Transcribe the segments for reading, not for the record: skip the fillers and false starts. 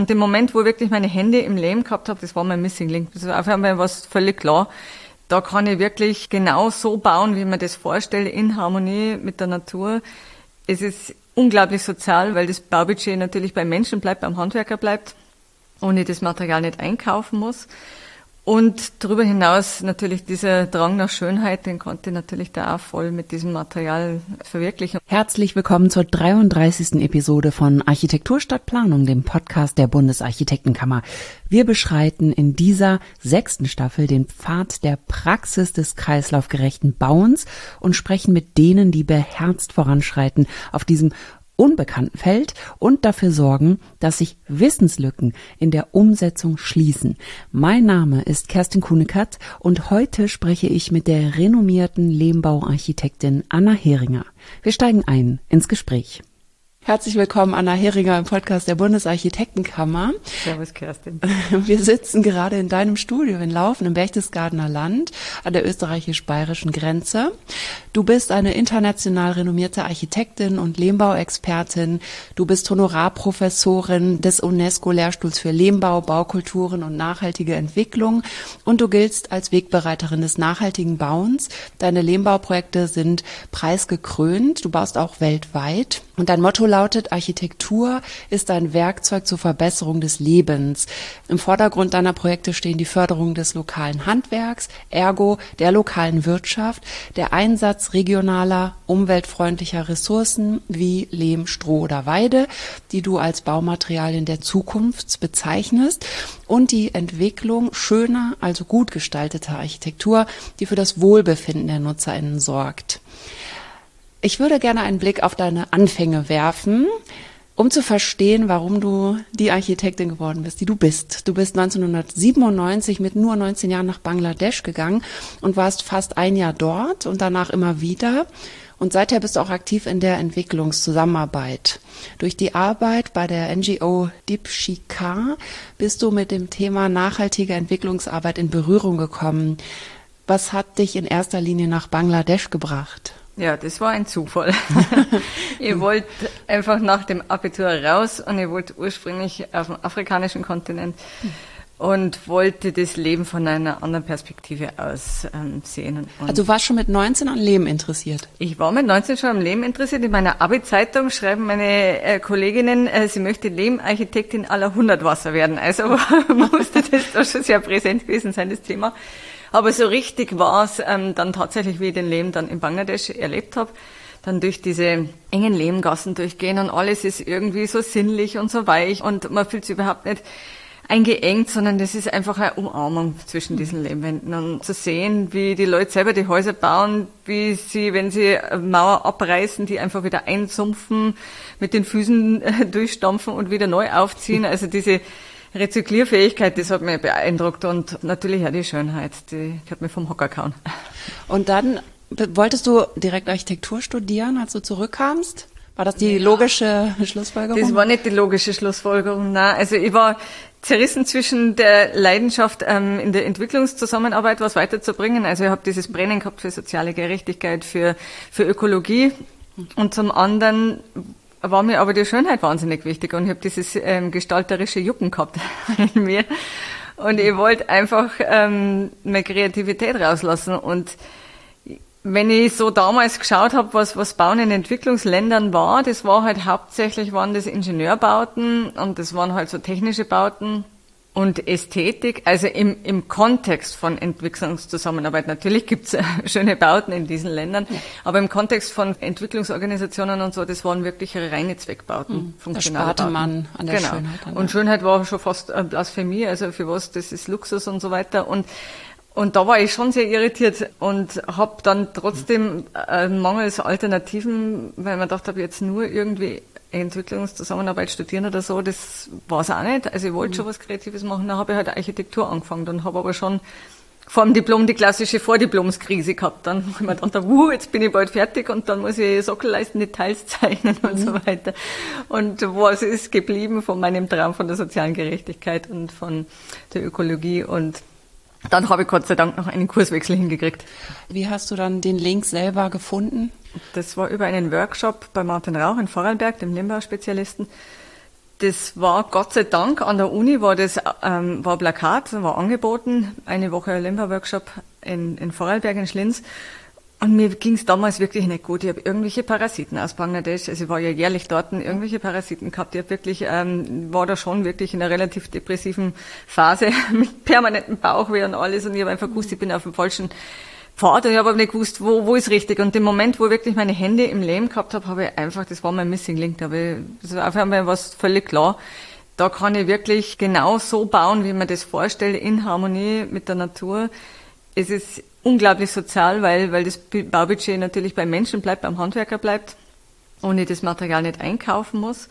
Und im Moment, wo ich wirklich meine Hände im Lehm gehabt habe, das war mein Missing Link. Das war auf einmal was völlig klar. Da kann ich wirklich genau so bauen, wie ich mir das vorstelle, in Harmonie mit der Natur. Es ist unglaublich sozial, weil das Baubudget natürlich beim Menschen bleibt, beim Handwerker bleibt und ich das Material nicht einkaufen muss. Und darüber hinaus natürlich dieser Drang nach Schönheit, den konnte ich natürlich da auch voll mit diesem Material verwirklichen. Herzlich willkommen zur 33. Episode von Architektur statt Planung, dem Podcast der Bundesarchitektenkammer. Wir beschreiten in dieser 6. Staffel den Pfad der Praxis des kreislaufgerechten Bauens und sprechen mit denen, die beherzt voranschreiten auf diesem unbekannten Feld und dafür sorgen, dass sich Wissenslücken in der Umsetzung schließen. Mein Name ist Kerstin Kuhnekert und heute spreche ich mit der renommierten Lehmbauarchitektin Anna Heringer. Wir steigen ein ins Gespräch. Herzlich willkommen, Anna Heringer, im Podcast der Bundesarchitektenkammer. Servus, Kerstin. Wir sitzen gerade in deinem Studio in Laufen im Berchtesgadener Land an der österreichisch-bayerischen Grenze. Du bist eine international renommierte Architektin und Lehmbauexpertin. Du bist Honorarprofessorin des UNESCO-Lehrstuhls für Lehmbau, Baukulturen und nachhaltige Entwicklung. Und du giltst als Wegbereiterin des nachhaltigen Bauens. Deine Lehmbauprojekte sind preisgekrönt. Du baust auch weltweit. Und dein Motto lautet: Architektur ist ein Werkzeug zur Verbesserung des Lebens. Im Vordergrund deiner Projekte stehen die Förderung des lokalen Handwerks, ergo der lokalen Wirtschaft, der Einsatz regionaler, umweltfreundlicher Ressourcen wie Lehm, Stroh oder Weide, die du als Baumaterialien der Zukunft bezeichnest, und die Entwicklung schöner, also gut gestalteter Architektur, die für das Wohlbefinden der NutzerInnen sorgt. Ich würde gerne einen Blick auf deine Anfänge werfen, um zu verstehen, warum du die Architektin geworden bist, die du bist. Du bist 1997 mit nur 19 Jahren nach Bangladesch gegangen und warst fast ein Jahr dort und danach immer wieder. Und seither bist du auch aktiv in der Entwicklungszusammenarbeit. Durch die Arbeit bei der NGO Deepshikar bist du mit dem Thema nachhaltige Entwicklungsarbeit in Berührung gekommen. Was hat dich in erster Linie nach Bangladesch gebracht? Ja, das war ein Zufall. Ich wollte einfach nach dem Abitur raus und ich wollte ursprünglich auf dem afrikanischen Kontinent und wollte das Leben von einer anderen Perspektive aus sehen. Und also du warst schon mit 19 an Leben interessiert? Ich war mit 19 schon am Leben interessiert. In meiner Abi-Zeitung schreiben meine Kolleginnen, sie möchte Lehmarchitektin à la Hundertwasser werden. Also musste das da schon sehr präsent gewesen sein, das Thema. Aber so richtig war es dann tatsächlich, wie ich den Lehm dann in Bangladesch erlebt habe. Dann durch diese engen Lehmgassen durchgehen und alles ist irgendwie so sinnlich und so weich und man fühlt sich überhaupt nicht eingeengt, sondern das ist einfach eine Umarmung zwischen diesen Lehmwänden. Und zu sehen, wie die Leute selber die Häuser bauen, wie sie, wenn sie eine Mauer abreißen, die einfach wieder einsumpfen, mit den Füßen durchstampfen und wieder neu aufziehen. Also diese Rezyklierfähigkeit, das hat mich beeindruckt und natürlich auch die Schönheit, die hat mich vom Hocker gehauen. Und dann wolltest du direkt Architektur studieren, als du zurückkamst? War das die logische Schlussfolgerung? Das war nicht die logische Schlussfolgerung, nein. Also ich war zerrissen zwischen der Leidenschaft, in der Entwicklungszusammenarbeit was weiterzubringen. Also ich habe dieses Brennen gehabt für soziale Gerechtigkeit, für Ökologie und zum anderen war mir aber die Schönheit wahnsinnig wichtig und ich habe dieses gestalterische Jucken gehabt in mir und ich wollte einfach meine Kreativität rauslassen und wenn ich so damals geschaut habe, was Bauen in Entwicklungsländern war, das war halt hauptsächlich waren das Ingenieurbauten und das waren halt so technische Bauten und Ästhetik, also im Kontext von Entwicklungszusammenarbeit. Natürlich gibt's schöne Bauten in diesen Ländern, aber im Kontext von Entwicklungsorganisationen und so, das waren wirklich reine Zweckbauten. Da sparte man an der Schönheit. Und Schönheit war schon fast Blasphemie, also für was, das ist Luxus und so weiter. Und da war ich schon sehr irritiert und habe dann trotzdem mangels Alternativen, weil man dachte, habe jetzt nur irgendwie Entwicklungszusammenarbeit studieren oder so, das war es auch nicht. Also ich wollte schon was Kreatives machen, dann habe ich halt Architektur angefangen und habe aber schon vor dem Diplom die klassische Vordiplomskrise gehabt. Dann habe ich mir gedacht, jetzt bin ich bald fertig und dann muss ich Sockelleisten, Details zeichnen und so weiter. Und was ist geblieben von meinem Traum von der sozialen Gerechtigkeit und von der Ökologie und dann habe ich Gott sei Dank noch einen Kurswechsel hingekriegt. Wie hast du dann den Link selber gefunden? Das war über einen Workshop bei Martin Rauch in Vorarlberg, dem Lehmbau-Spezialisten. das war Gott sei Dank an der Uni, war Plakat, war angeboten, eine Woche Lembau-Workshop in Vorarlberg in Schlinz. Und mir ging es damals wirklich nicht gut. Ich habe irgendwelche Parasiten aus Bangladesch, also ich war ja jährlich dort, irgendwelche Parasiten gehabt. Ich habe wirklich, war da schon wirklich in einer relativ depressiven Phase mit permanentem Bauchweh und alles. Und ich habe einfach gewusst, ich bin auf dem falschen Pfad. Und ich habe aber nicht gewusst, wo ist richtig. Und im Moment, wo ich wirklich meine Hände im Leben gehabt habe ich einfach, das war mein Missing Link. Das war auf einmal was völlig klar. Da kann ich wirklich genau so bauen, wie man das vorstellt, in Harmonie mit der Natur. Es ist unglaublich sozial, weil das Baubudget natürlich beim Menschen bleibt, beim Handwerker bleibt und ich das Material nicht einkaufen muss.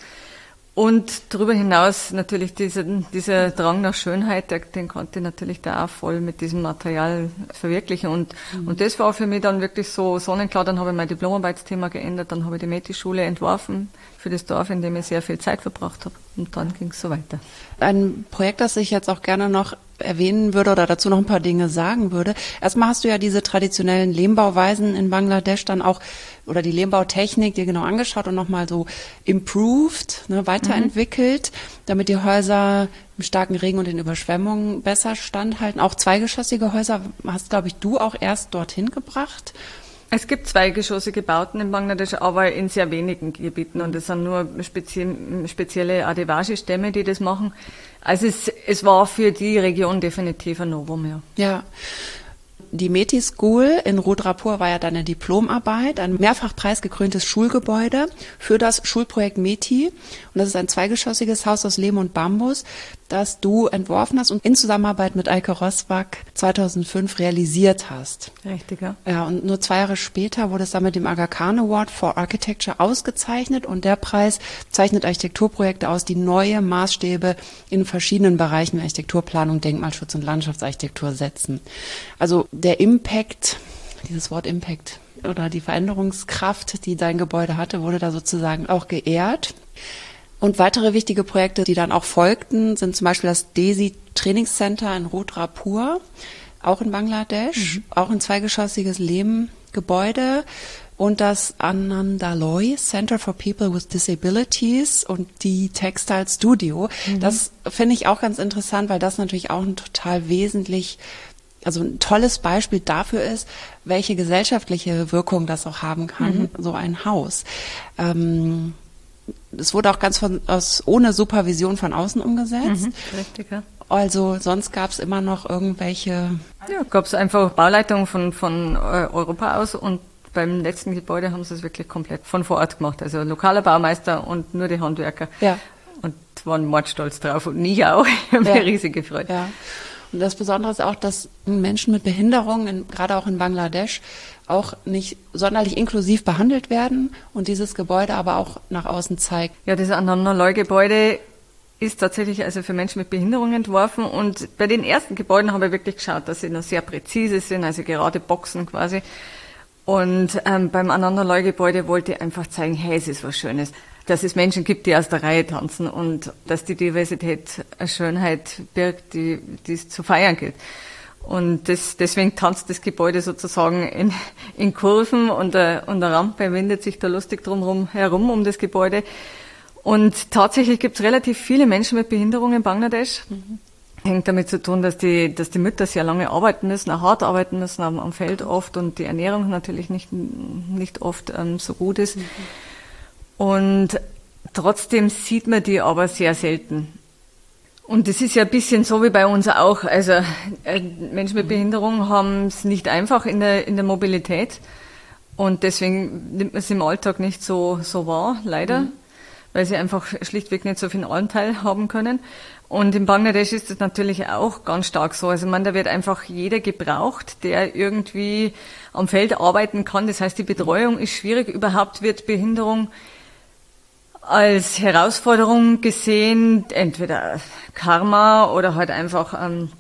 Und darüber hinaus natürlich dieser Drang nach Schönheit, den konnte ich natürlich da auch voll mit diesem Material verwirklichen. Und das war für mich dann wirklich so sonnenklar. Dann habe ich mein Diplomarbeitsthema geändert, dann habe ich die Mäti-Schule entworfen für das Dorf, in dem ich sehr viel Zeit verbracht habe. Und dann ging es so weiter. Ein Projekt, das ich jetzt auch gerne noch erwähnen würde oder dazu noch ein paar Dinge sagen würde. Erstmal hast du ja diese traditionellen Lehmbauweisen in Bangladesch dann auch, oder die Lehmbautechnik dir genau angeschaut und nochmal so improved, weiterentwickelt, damit die Häuser im starken Regen und den Überschwemmungen besser standhalten. Auch zweigeschossige Häuser hast, glaube ich, du auch erst dorthin gebracht. Es gibt zweigeschossige Bauten in Bangladesch, aber in sehr wenigen Gebieten und es sind nur spezielle Adivasi-Stämme, die das machen. Also es war für die Region definitiv ein Novum, ja. Ja. Die Meti School in Rudrapur war ja deine Diplomarbeit, ein mehrfach preisgekröntes Schulgebäude für das Schulprojekt Meti. Und das ist ein zweigeschossiges Haus aus Lehm und Bambus, das du entworfen hast und in Zusammenarbeit mit Eike Rosbach 2005 realisiert hast. Richtig, ja. Ja, und nur 2 Jahre später wurde es dann mit dem Aga Khan Award for Architecture ausgezeichnet und der Preis zeichnet Architekturprojekte aus, die neue Maßstäbe in verschiedenen Bereichen wie Architekturplanung, Denkmalschutz und Landschaftsarchitektur setzen. Also der Impact, dieses Wort Impact oder die Veränderungskraft, die dein Gebäude hatte, wurde da sozusagen auch geehrt. Und weitere wichtige Projekte, die dann auch folgten, sind zum Beispiel das DESI Trainingscenter in Rudrapur, auch in Bangladesch, auch ein zweigeschossiges Lehmgebäude und das Anandaloy Center for People with Disabilities und die Textile Studio. Das finde ich auch ganz interessant, weil das natürlich auch ein total also ein tolles Beispiel dafür ist, welche gesellschaftliche Wirkung das auch haben kann, so ein Haus. Es wurde auch ohne Supervision von außen umgesetzt. Richtig, ja. Also sonst gab es immer noch irgendwelche... Ja, gab es einfach Bauleitungen von Europa aus und beim letzten Gebäude haben sie es wirklich komplett von vor Ort gemacht. Also lokaler Baumeister und nur die Handwerker. Ja. Und waren mordstolz drauf und ich auch. Ich habe mich riesig gefreut. Ja. Und das Besondere ist auch, dass Menschen mit Behinderungen, gerade auch in Bangladesch, auch nicht sonderlich inklusiv behandelt werden und dieses Gebäude aber auch nach außen zeigt. Ja, das Anandaloy-Gebäude ist tatsächlich also für Menschen mit Behinderung entworfen und bei den ersten Gebäuden habe ich wirklich geschaut, dass sie noch sehr präzise sind, also gerade Boxen quasi. Und beim Anandaloy-Gebäude wollte ich einfach zeigen, hey, es ist was Schönes. Dass es Menschen gibt, die aus der Reihe tanzen und dass die Diversität eine Schönheit birgt, die es zu feiern gilt. Und deswegen tanzt das Gebäude sozusagen in Kurven und eine Rampe windet sich da lustig herum um das Gebäude. Und tatsächlich gibt es relativ viele Menschen mit Behinderung in Bangladesch. Hängt damit zu tun, dass die Mütter sehr lange arbeiten müssen, auch hart arbeiten müssen am Feld oft und die Ernährung natürlich nicht oft so gut ist. Und trotzdem sieht man die aber sehr selten. Und das ist ja ein bisschen so wie bei uns auch. Also Menschen mit Behinderung haben es nicht einfach in der Mobilität. Und deswegen nimmt man es im Alltag nicht so wahr, leider. Weil sie einfach schlichtweg nicht so viel Anteil haben können. Und in Bangladesch ist das natürlich auch ganz stark so. Also da wird einfach jeder gebraucht, der irgendwie am Feld arbeiten kann. Das heißt, die Betreuung ist schwierig. Überhaupt wird Behinderung als Herausforderung gesehen, entweder Karma oder halt einfach, also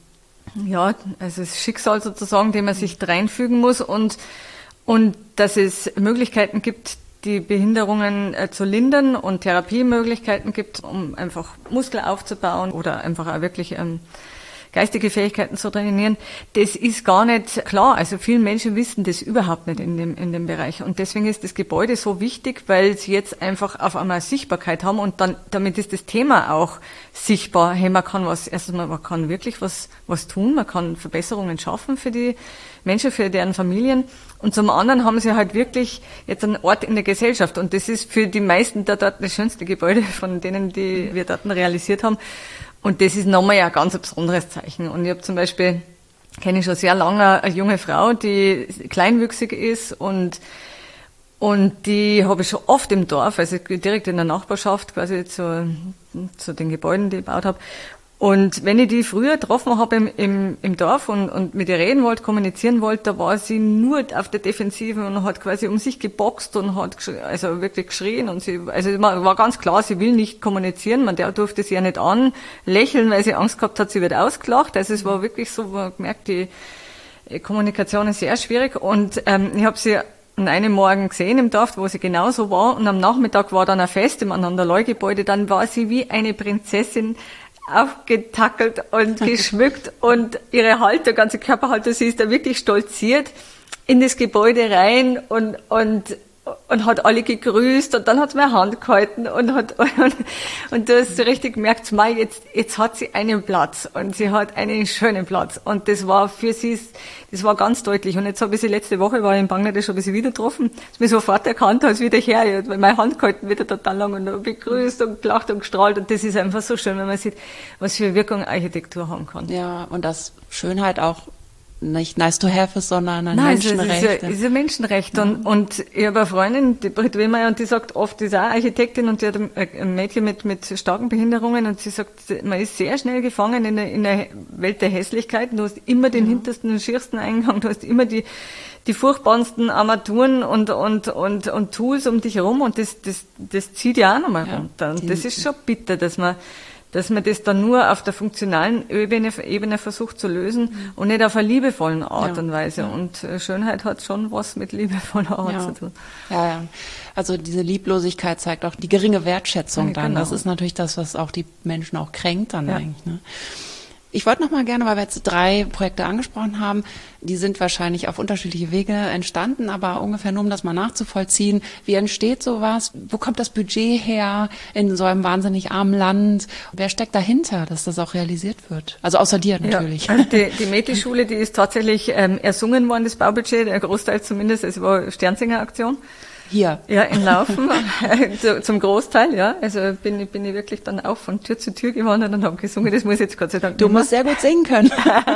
das Schicksal sozusagen, dem man sich reinfügen muss und dass es Möglichkeiten gibt, die Behinderungen zu lindern und Therapiemöglichkeiten gibt, um einfach Muskel aufzubauen oder einfach auch wirklich geistige Fähigkeiten zu trainieren, das ist gar nicht klar. Also viele Menschen wissen das überhaupt nicht in dem Bereich. Und deswegen ist das Gebäude so wichtig, weil sie jetzt einfach auf einmal Sichtbarkeit haben und dann, damit ist das Thema auch sichtbar. Hey, man kann erstens mal, man kann wirklich was tun, man kann Verbesserungen schaffen für die Menschen, für deren Familien. Und zum anderen haben sie halt wirklich jetzt einen Ort in der Gesellschaft. Und das ist für die meisten da dort das schönste Gebäude von denen, die wir dort realisiert haben. Und das ist nochmal ja ein ganz besonderes Zeichen. Und ich habe zum Beispiel, kenne ich schon sehr lange eine junge Frau, die kleinwüchsig ist und die habe ich schon oft im Dorf, also direkt in der Nachbarschaft quasi zu den Gebäuden, die ich gebaut habe. Und wenn ich die früher getroffen habe im Dorf und mit ihr reden wollte, kommunizieren wollte, da war sie nur auf der Defensive und hat quasi um sich geboxt und hat also wirklich geschrien und war ganz klar, sie will nicht kommunizieren, der durfte sie ja nicht anlächeln, weil sie Angst gehabt hat, sie wird ausgelacht. Also es war wirklich so, man gemerkt, die Kommunikation ist sehr schwierig und ich habe sie an einem Morgen gesehen im Dorf, wo sie genauso war und am Nachmittag war dann ein Fest im Anandaloi-Gebäude, dann war sie wie eine Prinzessin aufgetackelt und geschmückt und ihre Haltung, ganze Körperhaltung, sie ist da wirklich stolziert in das Gebäude rein und hat alle gegrüßt und dann hat sie mir Hand gehalten und du hast so richtig gemerkt, jetzt hat sie einen Platz und sie hat einen schönen Platz und das war für sie, das war ganz deutlich und jetzt habe ich sie letzte Woche, war ich in Bangladesch, habe ich sie wieder getroffen, ist mir sofort erkannt, als wieder her, weil meine Hand gehalten wieder total lang und begrüßt und gelacht und gestrahlt und das ist einfach so schön, wenn man sieht, was für Wirkung Architektur haben kann. Ja, und dass Schönheit auch nicht nice to have ist, sondern ein Menschenrecht. Ist ein Menschenrecht. Ja. Und ich habe eine Freundin, die Britt Wehmeier, und die sagt oft, die ist auch Architektin und die hat ein Mädchen mit starken Behinderungen und sie sagt, man ist sehr schnell gefangen in der Welt der Hässlichkeiten. Du hast immer den hintersten und schiersten Eingang, du hast immer die furchtbarsten Armaturen und Tools um dich herum und das zieht ja auch nochmal runter. Und das ist schon bitter, dass man das dann nur auf der funktionalen Ebene versucht zu lösen und nicht auf einer liebevollen Art und Weise. Und Schönheit hat schon was mit liebevoller Art zu tun. Ja. Also diese Lieblosigkeit zeigt auch die geringe Wertschätzung dann. Genau. Das ist natürlich das, was auch die Menschen auch kränkt dann eigentlich. Ne? Ich wollte noch mal gerne, weil wir jetzt 3 Projekte angesprochen haben, die sind wahrscheinlich auf unterschiedliche Wege entstanden, aber ungefähr nur, um das mal nachzuvollziehen. Wie entsteht sowas? Wo kommt das Budget her in so einem wahnsinnig armen Land? Wer steckt dahinter, dass das auch realisiert wird? Also außer dir natürlich. Ja, also die Meti-Schule, die ist tatsächlich ersungen worden, das Baubudget, der Großteil zumindest, es war Sternsinger-Aktion. Hier? Ja, in Laufen, zum Großteil, ja. Also bin ich wirklich dann auch von Tür zu Tür gewandert und habe gesungen. Das muss ich jetzt Gott sei Dank Du musst sehr gut singen können.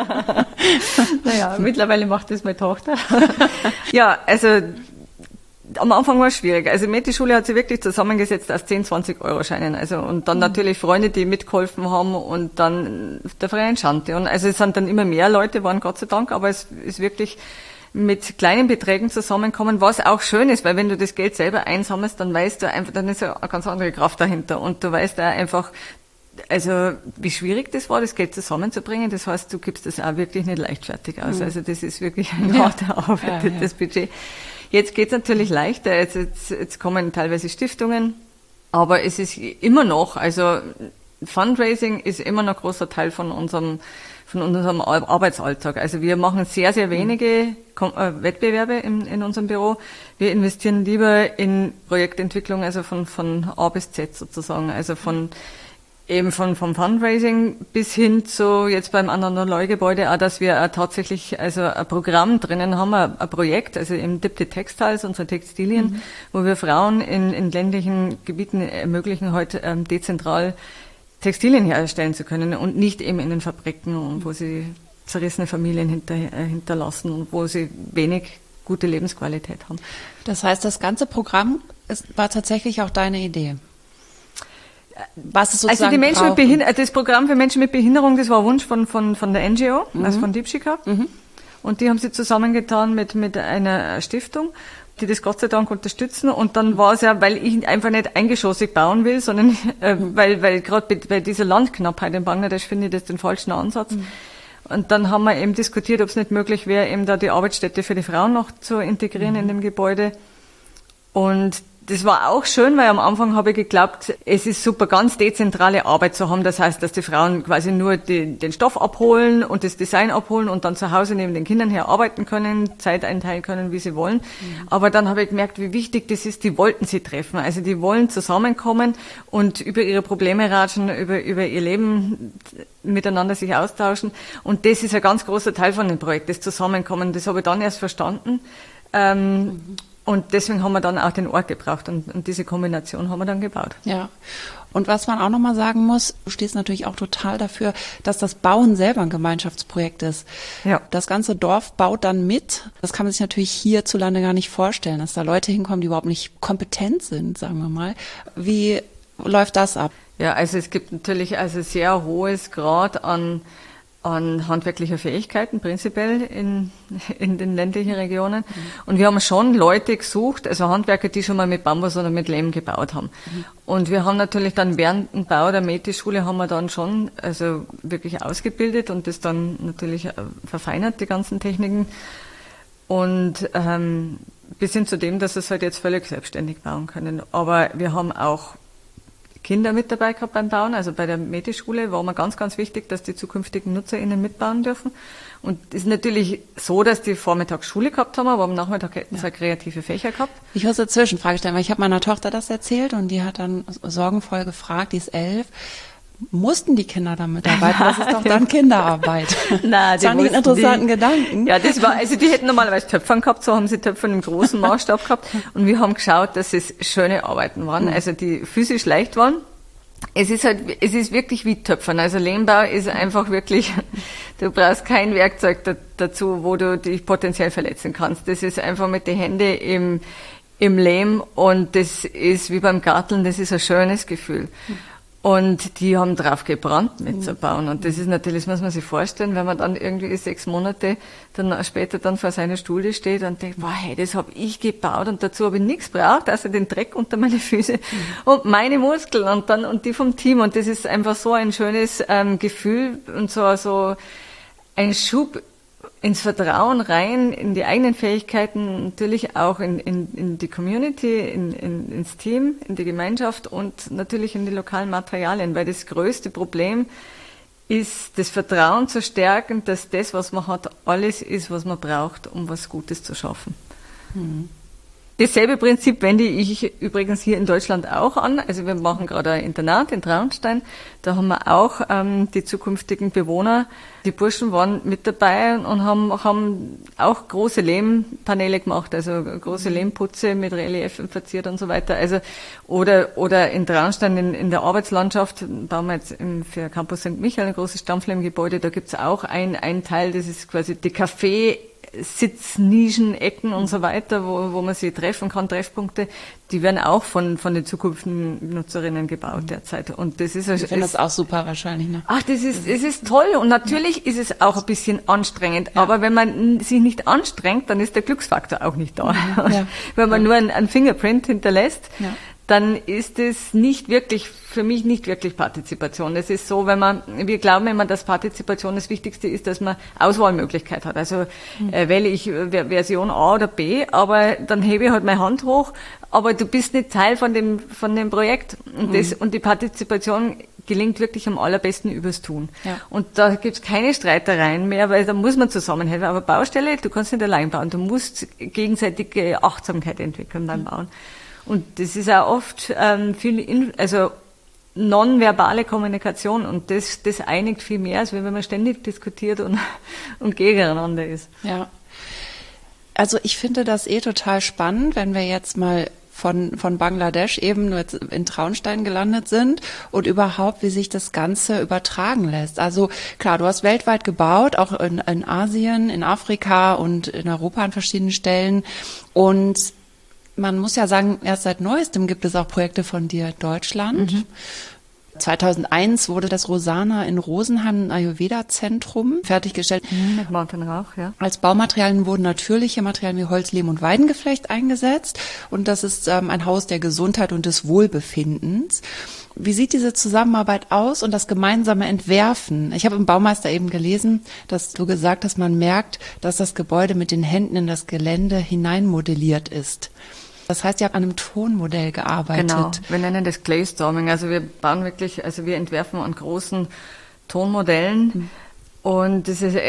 Naja, mittlerweile macht das meine Tochter. Ja, also am Anfang war es schwierig. Also die Schule hat sich wirklich zusammengesetzt aus 10, 20 Euro Scheinen. Also und dann natürlich Freunde, die mitgeholfen haben und dann der Verein Schante. Und also es sind dann immer mehr Leute, waren Gott sei Dank, aber es ist wirklich mit kleinen Beträgen zusammenkommen, was auch schön ist, weil wenn du das Geld selber einsammelst, dann weißt du einfach, dann ist ja eine ganz andere Kraft dahinter und du weißt auch einfach, also wie schwierig das war, das Geld zusammenzubringen. Das heißt, du gibst das auch wirklich nicht leichtfertig aus. Also das ist wirklich ein hart erarbeitetes Budget. Jetzt geht's natürlich leichter, jetzt kommen teilweise Stiftungen, aber es ist immer noch, also Fundraising ist immer noch ein großer Teil von unserem Arbeitsalltag. Also wir machen sehr, sehr wenige Wettbewerbe in unserem Büro. Wir investieren lieber in Projektentwicklung, also von A bis Z sozusagen. Also vom Fundraising bis hin zu jetzt beim Anandaloi-Gebäude auch, dass wir auch tatsächlich also ein Programm drinnen haben, ein Projekt, also im Dipty Textiles, unsere Textilien, wo wir Frauen in ländlichen Gebieten ermöglichen, heute dezentral Textilien herstellen zu können und nicht eben in den Fabriken, wo sie zerrissene Familien hinterlassen und wo sie wenig gute Lebensqualität haben. Das heißt, das ganze Programm war tatsächlich auch deine Idee? Was es sozusagen das Programm für Menschen mit Behinderung, das war ein Wunsch von der NGO, also von Deepshika. Und die haben sich zusammengetan mit einer Stiftung, die das Gott sei Dank unterstützen. Und dann war es ja, weil ich einfach nicht eingeschossig bauen will, sondern weil gerade bei dieser Landknappheit in Bangladesch finde ich das den falschen Ansatz. Und dann haben wir eben diskutiert, ob es nicht möglich wäre, eben da die Arbeitsstätte für die Frauen noch zu integrieren in dem Gebäude. Und das war auch schön, weil am Anfang habe ich geglaubt, es ist super, ganz dezentrale Arbeit zu haben. Das heißt, dass die Frauen quasi nur den Stoff abholen und das Design abholen und dann zu Hause neben den Kindern her arbeiten können, Zeit einteilen können, wie sie wollen. Aber dann habe ich gemerkt, wie wichtig das ist, die wollten sie treffen. Also die wollen zusammenkommen und über ihre Probleme ratschen, über ihr Leben miteinander sich austauschen. Und das ist ein ganz großer Teil von dem Projekt, das Zusammenkommen. Das habe ich dann erst verstanden. Und deswegen haben wir dann auch den Ort gebraucht und diese Kombination haben wir dann gebaut. Ja. Und was man auch nochmal sagen muss, du stehst natürlich auch total dafür, dass das Bauen selber ein Gemeinschaftsprojekt ist. Ja. Das ganze Dorf baut dann mit. Das kann man sich natürlich hierzulande gar nicht vorstellen, dass da Leute hinkommen, die überhaupt nicht kompetent sind, sagen wir mal. Wie läuft das ab? Ja, also es gibt natürlich also sehr hohes Grad an handwerklicher Fähigkeiten prinzipiell in den ländlichen Regionen. Und wir haben schon Leute gesucht, also Handwerker, die schon mal mit Bambus oder mit Lehm gebaut haben. Und wir haben natürlich dann während dem Bau der Metis-Schule haben wir dann schon also wirklich ausgebildet und das dann natürlich verfeinert, die ganzen Techniken. Und bis hin zu dem, dass es halt jetzt völlig selbstständig bauen können. Aber wir haben auch Kinder mit dabei gehabt beim Bauen, also bei der Metis-Schule war mir ganz, ganz wichtig, dass die zukünftigen NutzerInnen mitbauen dürfen. Und es ist natürlich so, dass die vormittags Schule gehabt haben, aber am Nachmittag hätten sie kreative Fächer gehabt. Ich muss eine Zwischenfrage stellen, weil ich habe meiner Tochter das erzählt und die hat dann sorgenvoll gefragt, die ist 11, mussten die Kinder da mitarbeiten? Das ist doch dann Kinderarbeit. Nein, das waren die interessanten Gedanken. Ja, das war, also die hätten normalerweise Töpfern gehabt, so haben sie Töpfern im großen Maßstab gehabt. Und wir haben geschaut, dass es schöne Arbeiten waren, also die physisch leicht waren. Es ist wirklich wie Töpfern. Also Lehmbau ist einfach wirklich, du brauchst kein Werkzeug dazu, wo du dich potenziell verletzen kannst. Das ist einfach mit den Händen im Lehm und das ist wie beim Garteln, das ist ein schönes Gefühl. Und die haben drauf gebrannt mitzubauen. Und das ist natürlich, das muss man sich vorstellen, wenn man dann irgendwie 6 Monate dann später dann vor seiner Schule steht und denkt, boah, hey, das habe ich gebaut und dazu habe ich nichts braucht, außer den Dreck unter meine Füße und meine Muskeln und die vom Team. Und das ist einfach so ein schönes Gefühl und so ein Schub ins Vertrauen rein, in die eigenen Fähigkeiten, natürlich auch in die Community, ins Team, in die Gemeinschaft und natürlich in die lokalen Materialien, weil das größte Problem ist, das Vertrauen zu stärken, dass das, was man hat, alles ist, was man braucht, um was Gutes zu schaffen. Mhm. Dasselbe Prinzip wende ich übrigens hier in Deutschland auch an. Also wir machen gerade ein Internat in Traunstein. Da haben wir auch die zukünftigen Bewohner, die Burschen waren mit dabei und haben auch große Lehmpaneele gemacht, also große Lehmputze mit Reliefen verziert und so weiter. Also oder in Traunstein in der Arbeitslandschaft bauen wir jetzt für Campus St. Michael ein großes Stammflemmgebäude. Da gibt's auch ein Teil, das ist quasi die Café Sitznischen, Ecken und so weiter, wo man sich treffen kann, Treffpunkte, die werden auch von den zukünftigen Nutzerinnen gebaut derzeit. Und das ist, ich finde das auch super wahrscheinlich, ne? Ach, es ist toll und natürlich ist es auch ein bisschen anstrengend, ja. Aber wenn man sich nicht anstrengt, dann ist der Glücksfaktor auch nicht da. Ja. Wenn man nur einen Fingerprint hinterlässt, ja. Dann ist es für mich nicht wirklich Partizipation. Es ist so, wir glauben immer, dass Partizipation das Wichtigste ist, dass man Auswahlmöglichkeit hat. Also wähle ich Version A oder B, aber dann hebe ich halt meine Hand hoch, aber du bist nicht Teil von dem Projekt. Und die Partizipation gelingt wirklich am allerbesten übers Tun. Ja. Und da gibt's keine Streitereien mehr, weil da muss man zusammenhelfen. Aber Baustelle, du kannst nicht allein bauen. Du musst gegenseitige Achtsamkeit entwickeln beim Bauen. Und das ist auch oft also nonverbale Kommunikation und das einigt viel mehr, als wenn man ständig diskutiert und gegeneinander ist. Ja. Also ich finde das total spannend, wenn wir jetzt mal von Bangladesch eben nur jetzt in Traunstein gelandet sind und überhaupt, wie sich das Ganze übertragen lässt. Also klar, du hast weltweit gebaut, auch in Asien, in Afrika und in Europa an verschiedenen Stellen und man muss ja sagen, erst seit Neuestem gibt es auch Projekte von dir in Deutschland. Mhm. 2001 wurde das Rosana in Rosenheim, ein Ayurveda-Zentrum, fertiggestellt. Mit Mountainrauch, ja. Als Baumaterialien wurden natürliche Materialien wie Holz, Lehm und Weidengeflecht eingesetzt. Und das ist ein Haus der Gesundheit und des Wohlbefindens. Wie sieht diese Zusammenarbeit aus und das gemeinsame Entwerfen? Ich habe im Baumeister eben gelesen, dass du gesagt hast, man merkt, dass das Gebäude mit den Händen in das Gelände hineinmodelliert ist. Das heißt, ihr habt an einem Tonmodell gearbeitet. Genau, wir nennen das Claystorming. Also wir bauen wirklich, also wir entwerfen an großen Tonmodellen und das ist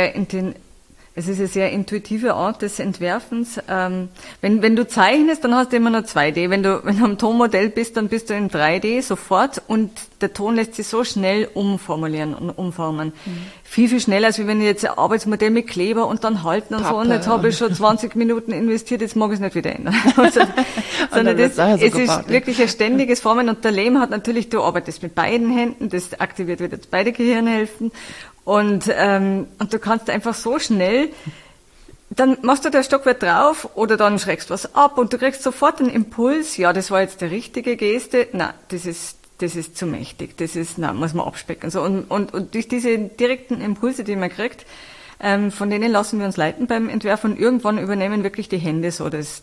es ist eine sehr intuitive Art des Entwerfens. Wenn du zeichnest, dann hast du immer nur 2D. Wenn du am Tonmodell bist, dann bist du in 3D sofort und der Ton lässt sich so schnell umformulieren und umformen. Viel, viel schneller, als wenn ich jetzt ein Arbeitsmodell mit Kleber und dann halten und so. Und jetzt habe ich schon 20 Minuten investiert, jetzt mag ich es nicht wieder ändern. Sondern es ist wirklich ein ständiges Formen und der Lehm hat natürlich, du arbeitest mit beiden Händen, das aktiviert wieder beide Gehirnhälften. Und du kannst einfach so schnell, dann machst du das Stockwerk drauf oder dann schreckst was ab und du kriegst sofort einen Impuls, ja, das war jetzt die richtige Geste, na, das ist zu mächtig, muss man abspecken. So, und durch diese direkten Impulse, die man kriegt, von denen lassen wir uns leiten beim Entwerfen und irgendwann übernehmen wirklich die Hände so das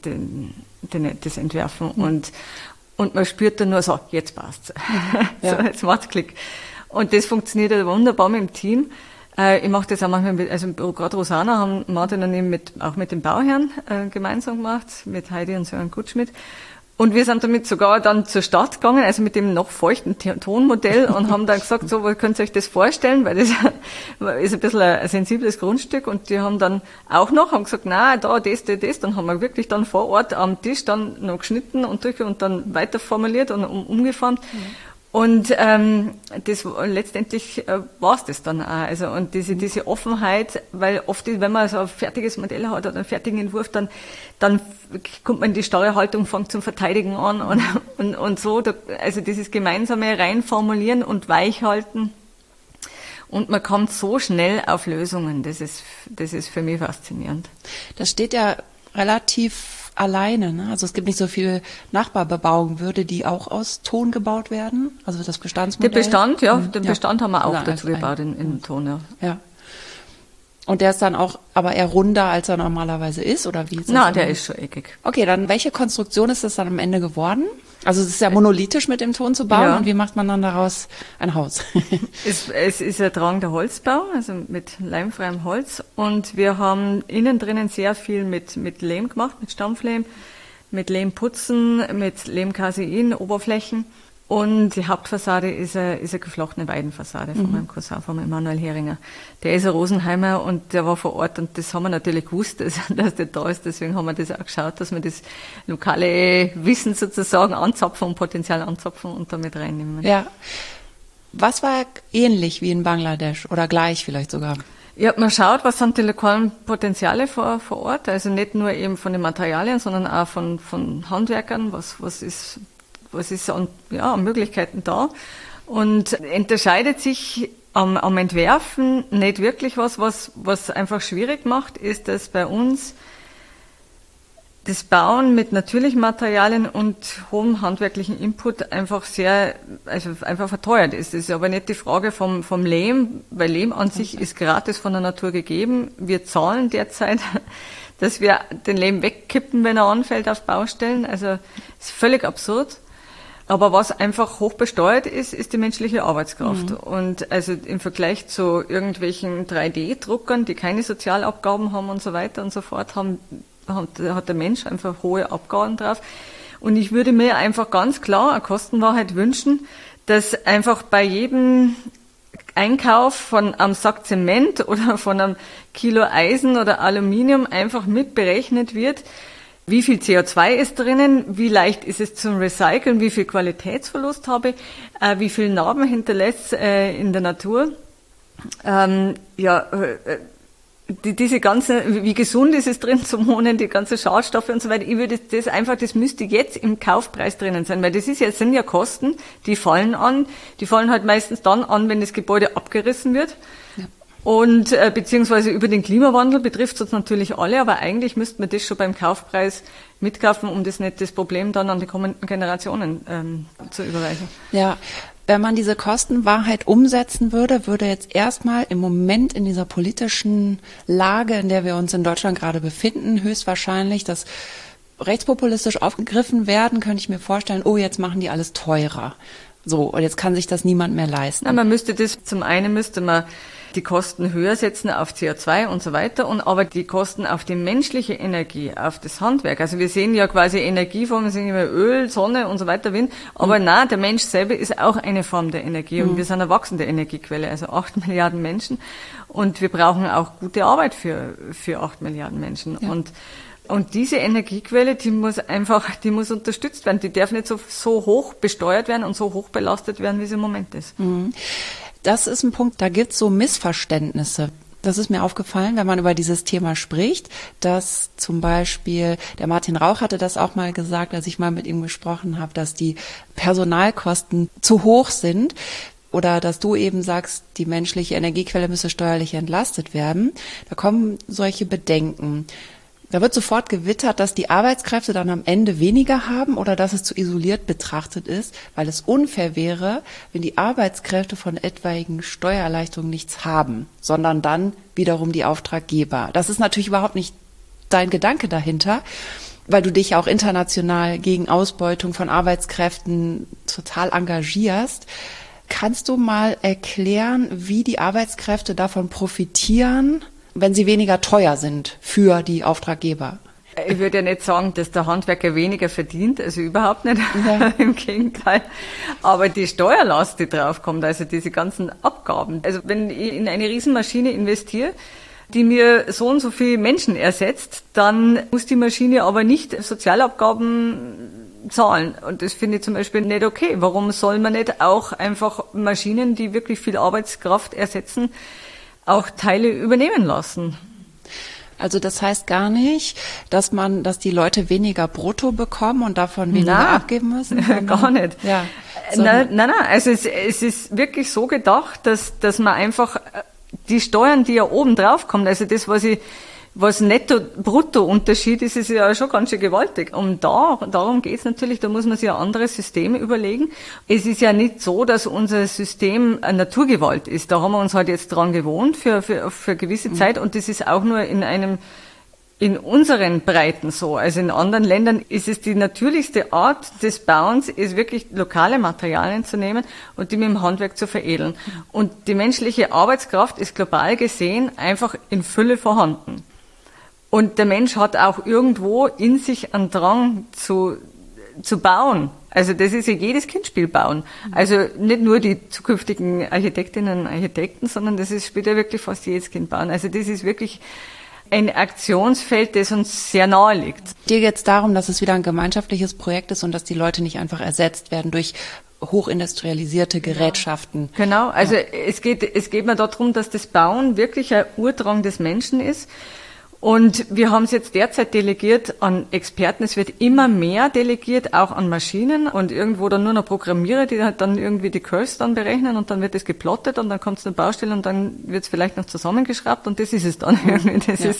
Entwerfen und man spürt dann nur so, jetzt passt's. Ja. So, jetzt macht's Klick. Und das funktioniert wunderbar mit dem Team. Ich mache das auch manchmal gerade Rosana haben Martin und ich auch mit dem Bauherrn gemeinsam gemacht, mit Heidi und Sören Gutschmidt. Und wir sind damit sogar dann zur Stadt gegangen, also mit dem noch feuchten Tonmodell und haben dann gesagt, so, könnt ihr euch das vorstellen, weil das ist ein bisschen ein sensibles Grundstück und die haben dann auch haben gesagt, na, da, das, dann haben wir wirklich dann vor Ort am Tisch dann noch geschnitten und dann weiter formuliert und umgeformt. Und das letztendlich war's das dann auch. Also und diese Offenheit, weil oft, wenn man so ein fertiges Modell hat oder einen fertigen Entwurf, dann kommt man in die starre Haltung, fängt zum Verteidigen an und so. Also dieses gemeinsame Reinformulieren und Weichhalten. Und man kommt so schnell auf Lösungen. Das ist für mich faszinierend. Das steht ja relativ alleine, ne? Also es gibt nicht so viel Nachbarbebauung. Würde die auch aus Ton gebaut werden? Also das Bestandsmodell? Den Bestand haben wir auch dazu gebaut in Ton, ja. Ja. Und der ist dann auch aber eher runder, als er normalerweise ist, oder wie ist das? Na, der ist schon eckig. Okay, dann welche Konstruktion ist das dann am Ende geworden? Also es ist ja monolithisch mit dem Ton zu bauen, und wie macht man dann daraus ein Haus? Es ist ein tragender Holzbau, also mit leimfreiem Holz, und wir haben innen drinnen sehr viel mit Lehm gemacht, mit Stampflehm, mit Lehmputzen, mit Lehm-Casein, Oberflächen. Und die Hauptfassade ist eine geflochtene Weidenfassade von meinem Cousin, von Emanuel Heringer. Der ist ein Rosenheimer und der war vor Ort und das haben wir natürlich gewusst, dass der da ist. Deswegen haben wir das auch geschaut, dass wir das lokale Wissen sozusagen anzapfen und Potenzial anzapfen und damit reinnehmen. Ja. Was war ähnlich wie in Bangladesch oder gleich vielleicht sogar? Ja, man schaut, was sind die lokalen Potenziale vor Ort. Also nicht nur eben von den Materialien, sondern auch von Handwerkern. Was ist an Möglichkeiten da, und unterscheidet sich am Entwerfen nicht wirklich was einfach schwierig macht, ist, dass bei uns das Bauen mit natürlichen Materialien und hohem handwerklichen Input einfach einfach verteuert ist. Das ist aber nicht die Frage vom Lehm, weil Lehm an sich ist gratis von der Natur gegeben. Wir zahlen derzeit, dass wir den Lehm wegkippen, wenn er anfällt auf Baustellen. Also ist völlig absurd. Aber was einfach hoch besteuert ist die menschliche Arbeitskraft. Und also im Vergleich zu irgendwelchen 3D-Druckern, die keine Sozialabgaben haben und so weiter und so fort, hat der Mensch einfach hohe Abgaben drauf. Und ich würde mir einfach ganz klar eine Kostenwahrheit wünschen, dass einfach bei jedem Einkauf von einem Sack Zement oder von einem Kilo Eisen oder Aluminium einfach mitberechnet wird, wie viel CO2 ist drinnen, wie leicht ist es zum Recyceln, wie viel Qualitätsverlust habe ich, wie viel Narben hinterlässt in der Natur. Diese ganze, wie gesund ist es drin zum Wohnen, die ganzen Schadstoffe und so weiter. Ich würde das müsste jetzt im Kaufpreis drinnen sein, weil sind ja Kosten, die fallen halt meistens dann an, wenn das Gebäude abgerissen wird. Ja. Und beziehungsweise über den Klimawandel betrifft es uns natürlich alle, aber eigentlich müsste man das schon beim Kaufpreis mitkaufen, um das Problem dann an die kommenden Generationen zu überreichen. Ja, wenn man diese Kostenwahrheit umsetzen würde, würde jetzt erstmal im Moment in dieser politischen Lage, in der wir uns in Deutschland gerade befinden, höchstwahrscheinlich das rechtspopulistisch aufgegriffen werden, könnte ich mir vorstellen, jetzt machen die alles teurer. So, und jetzt kann sich das niemand mehr leisten. Na, zum einen müsste man die Kosten höher setzen auf CO2 und so weiter und aber die Kosten auf die menschliche Energie, auf das Handwerk. Also wir sehen ja quasi Energieformen, wir sehen immer Öl, Sonne und so weiter, Wind, aber nein, der Mensch selber ist auch eine Form der Energie und wir sind eine wachsende Energiequelle, also 8 Milliarden Menschen und wir brauchen auch gute Arbeit für 8 Milliarden Menschen und diese Energiequelle, die muss unterstützt werden. Die darf nicht so hoch besteuert werden und so hoch belastet werden, wie sie im Moment ist. Das ist ein Punkt, da gibt's so Missverständnisse. Das ist mir aufgefallen, wenn man über dieses Thema spricht, dass zum Beispiel, der Martin Rauch hatte das auch mal gesagt, als ich mal mit ihm gesprochen habe, dass die Personalkosten zu hoch sind. Oder dass du eben sagst, die menschliche Energiequelle müsse steuerlich entlastet werden. Da kommen solche Bedenken. Da wird sofort gewittert, dass die Arbeitskräfte dann am Ende weniger haben oder dass es zu isoliert betrachtet ist, weil es unfair wäre, wenn die Arbeitskräfte von etwaigen Steuererleichterungen nichts haben, sondern dann wiederum die Auftraggeber. Das ist natürlich überhaupt nicht dein Gedanke dahinter, weil du dich auch international gegen Ausbeutung von Arbeitskräften total engagierst. Kannst du mal erklären, wie die Arbeitskräfte davon profitieren, wenn sie weniger teuer sind für die Auftraggeber? Ich würde ja nicht sagen, dass der Handwerker weniger verdient, also überhaupt nicht, im Gegenteil. Aber die Steuerlast, die draufkommt, also diese ganzen Abgaben. Also wenn ich in eine Riesenmaschine investiere, die mir so und so viele Menschen ersetzt, dann muss die Maschine aber nicht Sozialabgaben zahlen. Und das finde ich zum Beispiel nicht okay. Warum soll man nicht auch einfach Maschinen, die wirklich viel Arbeitskraft ersetzen, auch Teile übernehmen lassen? Also das heißt gar nicht, dass die Leute weniger brutto bekommen und davon weniger abgeben müssen? Gar nicht. Ja. Nein. Also es ist wirklich so gedacht, dass man einfach die Steuern, die ja oben drauf kommen, also das, was Netto-Brutto-Unterschied ist, ist ja schon ganz schön gewaltig. Und darum geht's natürlich, da muss man sich ein anderes System überlegen. Es ist ja nicht so, dass unser System eine Naturgewalt ist. Da haben wir uns halt jetzt dran gewohnt für gewisse Zeit und das ist auch nur in unseren Breiten so. Also in anderen Ländern ist es die natürlichste Art des Bauens, ist wirklich lokale Materialien zu nehmen und die mit dem Handwerk zu veredeln. Und die menschliche Arbeitskraft ist global gesehen einfach in Fülle vorhanden. Und der Mensch hat auch irgendwo in sich einen Drang zu bauen. Also das ist ja jedes Kindspiel bauen. Also nicht nur die zukünftigen Architektinnen und Architekten, sondern spielt ja wirklich fast jedes Kind bauen. Also das ist wirklich ein Aktionsfeld, das uns sehr nahe liegt. Dir geht es darum, dass es wieder ein gemeinschaftliches Projekt ist und dass die Leute nicht einfach ersetzt werden durch hochindustrialisierte Gerätschaften. Genau, also es geht mir darum, dass das Bauen wirklich ein Urdrang des Menschen ist. Und wir haben es jetzt derzeit delegiert an Experten. Es wird immer mehr delegiert, auch an Maschinen und irgendwo dann nur noch Programmierer, die halt dann irgendwie die Curves dann berechnen und dann wird es geplottet und dann kommt es zur Baustelle und dann wird es vielleicht noch zusammengeschraubt und das ist es dann irgendwie.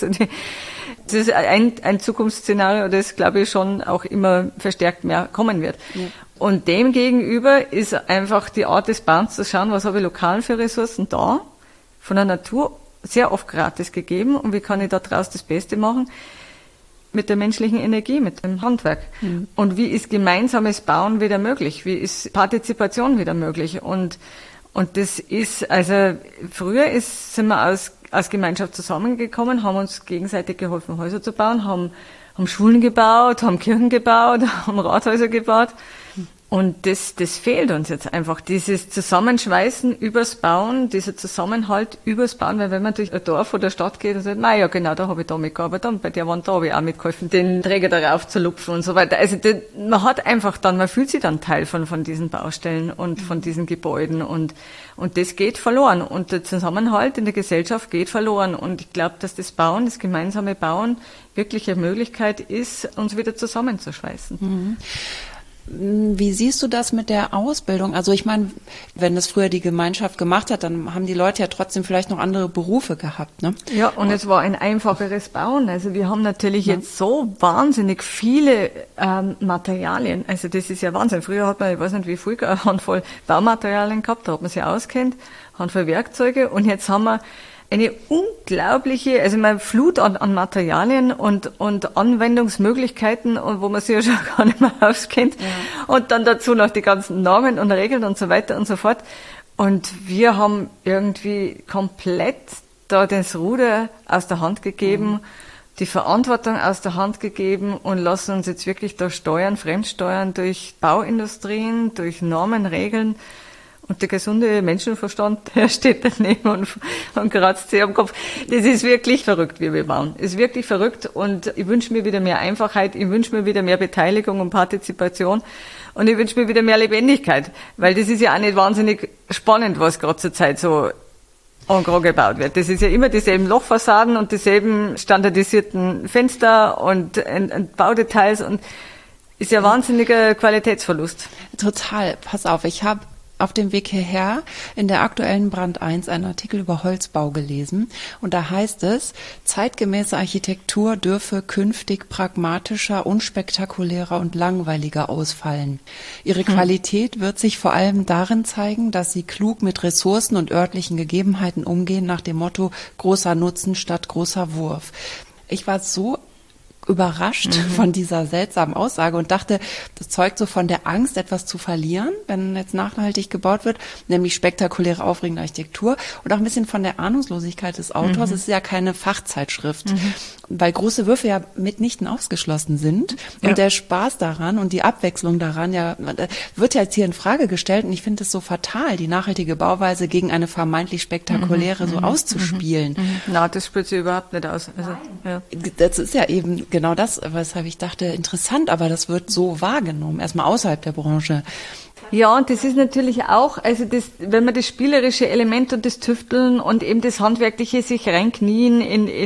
Das ist ein Zukunftsszenario, das glaube ich schon auch immer verstärkt mehr kommen wird. Ja. Und dem gegenüber ist einfach die Art des Bauens zu schauen, was habe ich lokal für Ressourcen da, von der Natur sehr oft gratis gegeben und wie kann ich daraus das Beste machen mit der menschlichen Energie, mit dem Handwerk. Und wie ist gemeinsames Bauen wieder möglich? Wie ist Partizipation wieder möglich? Und das ist, also früher sind wir als Gemeinschaft zusammengekommen, haben uns gegenseitig geholfen, Häuser zu bauen, haben Schulen gebaut, haben Kirchen gebaut, haben Rathäuser gebaut. Und das fehlt uns jetzt einfach, dieses Zusammenschweißen übers Bauen, dieser Zusammenhalt übers Bauen, weil wenn man durch ein Dorf oder Stadt geht und sagt, ja genau, da habe ich da mitgearbeitet und bei der Wand da habe ich auch mitgeholfen, den Träger darauf zu lupfen und so weiter. Also man fühlt sich dann Teil von diesen Baustellen und von diesen Gebäuden und das geht verloren und der Zusammenhalt in der Gesellschaft geht verloren und ich glaube, dass das gemeinsame Bauen wirklich eine Möglichkeit ist, uns wieder zusammenzuschweißen. Mhm. Wie siehst du das mit der Ausbildung? Also ich meine, wenn das früher die Gemeinschaft gemacht hat, dann haben die Leute ja trotzdem vielleicht noch andere Berufe gehabt, ne? Ja, und es war ein einfacheres Bauen. Also wir haben natürlich jetzt so wahnsinnig viele Materialien. Also das ist ja Wahnsinn. Früher hat man, ich weiß nicht wie viel, eine Handvoll Baumaterialien gehabt, da hat man sich auskennt, Handvoll Werkzeuge und jetzt haben wir eine unglaubliche, also eine Flut an Materialien und Anwendungsmöglichkeiten, und wo man sich ja schon gar nicht mehr auskennt. Ja. Und dann dazu noch die ganzen Normen und Regeln und so weiter und so fort. Und wir haben irgendwie komplett da das Ruder aus der Hand gegeben, die Verantwortung aus der Hand gegeben und lassen uns jetzt wirklich da steuern, fremdsteuern durch Bauindustrien, durch Normen, Regeln. Und der gesunde Menschenverstand, der steht daneben und kratzt sich am Kopf. Das ist wirklich verrückt, wie wir bauen. Ist wirklich verrückt und ich wünsche mir wieder mehr Einfachheit, ich wünsche mir wieder mehr Beteiligung und Partizipation und ich wünsche mir wieder mehr Lebendigkeit, weil das ist ja auch nicht wahnsinnig spannend, was gerade zur Zeit so en gros gebaut wird. Das ist ja immer dieselben Lochfassaden und dieselben standardisierten Fenster und Baudetails und ist ja wahnsinniger Qualitätsverlust. Total. Pass auf, ich habe auf dem Weg hierher in der aktuellen Brand 1 einen Artikel über Holzbau gelesen und da heißt es, zeitgemäße Architektur dürfe künftig pragmatischer, unspektakulärer und langweiliger ausfallen. Ihre Qualität wird sich vor allem darin zeigen, dass sie klug mit Ressourcen und örtlichen Gegebenheiten umgehen, nach dem Motto großer Nutzen statt großer Wurf. Ich war so überrascht von dieser seltsamen Aussage und dachte, das zeugt so von der Angst, etwas zu verlieren, wenn jetzt nachhaltig gebaut wird, nämlich spektakuläre, aufregende Architektur und auch ein bisschen von der Ahnungslosigkeit des Autors. Es ist ja keine Fachzeitschrift, weil große Würfe ja mitnichten ausgeschlossen sind und der Spaß daran und die Abwechslung daran wird ja jetzt hier in Frage gestellt und ich finde es so fatal, die nachhaltige Bauweise gegen eine vermeintlich spektakuläre so auszuspielen. Na, das spielt sie überhaupt nicht aus. Also, das ist ja eben genau das, weshalb ich dachte, interessant, aber das wird so wahrgenommen, erstmal außerhalb der Branche. Ja, und das ist natürlich auch, also das, wenn man das spielerische Element und das Tüfteln und eben das handwerkliche sich reinknien